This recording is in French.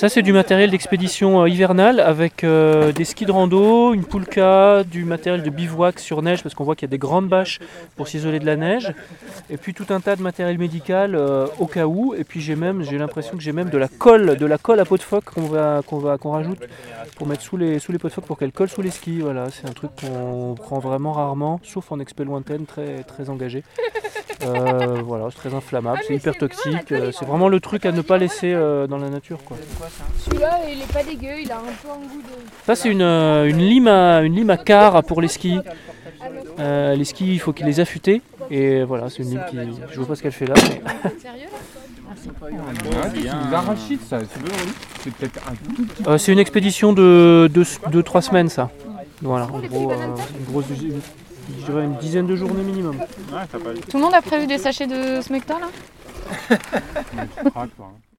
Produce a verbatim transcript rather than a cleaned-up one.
Ça c'est du matériel d'expédition euh, hivernale avec euh, des skis de rando, une poulka, du matériel de bivouac sur neige parce qu'on voit qu'il y a des grandes bâches pour s'isoler de la neige, et puis tout un tas de matériel médical euh, au cas où. Et puis j'ai même, j'ai l'impression que j'ai même de la colle, de la colle à peau de phoque qu'on va, qu'on va, qu'on rajoute pour mettre sous les, sous les peaux de phoque pour qu'elle colle sous les skis. Voilà, c'est un truc qu'on prend vraiment rarement, sauf en expé lointaine, très, très engagé. Euh, voilà, c'est très inflammable, c'est hyper toxique, euh, c'est vraiment le truc à ne pas laisser euh, dans la nature, quoi. Celui-là, il est pas dégueu, il a un peu un goût de... Ça c'est une, euh, une, lime à, une lime à quart pour les skis. Euh, les skis, il faut qu'ils les affûter. Et voilà, c'est une lime qui... Je vois pas ce qu'elle fait là. Mais... Sérieux? C'est des arachides, ça. C'est peut-être un tout petit... euh, c'est une expédition de deux trois semaines, ça. Voilà, en gros, euh, une grosse... Je dirais une dizaine de journées minimum. Tout le monde a prévu des sachets de smecta là?